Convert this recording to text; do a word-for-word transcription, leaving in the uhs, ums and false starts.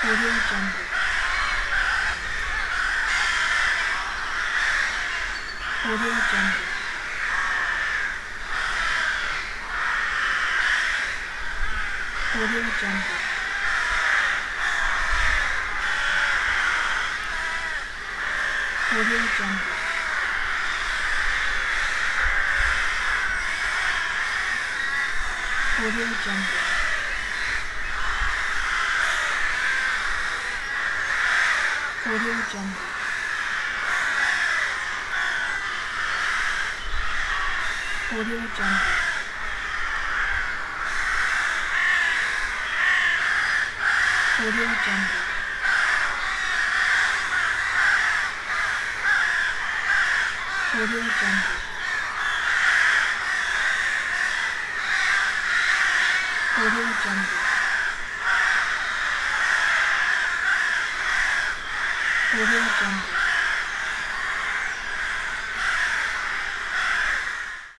Audio Jungle. Audio Jungle. Audio Jungle. Audio Jungle. Audio Jungle. Audio Jungle. Audio Jungle. Audio Jungle. Audio Jungle. Audio Jungle. Audio Jungle.